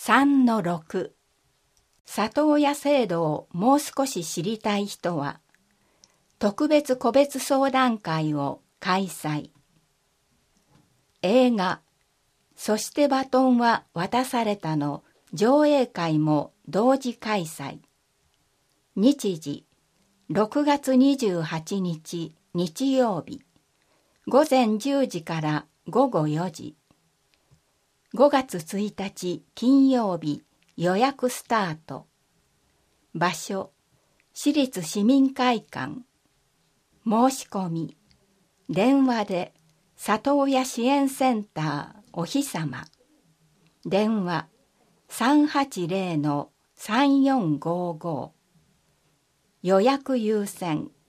3-6 里親制度をもう少し知りたい人は特別個別相談会を開催。映画そしてバトンは渡されたの上映会も同時開催。日時6月28日日曜日午前10時から午後4時。5月1日金曜日予約スタート。場所市立市民会館。申し込み電話で里親支援センターおひさま。電話380-3455。予約優先。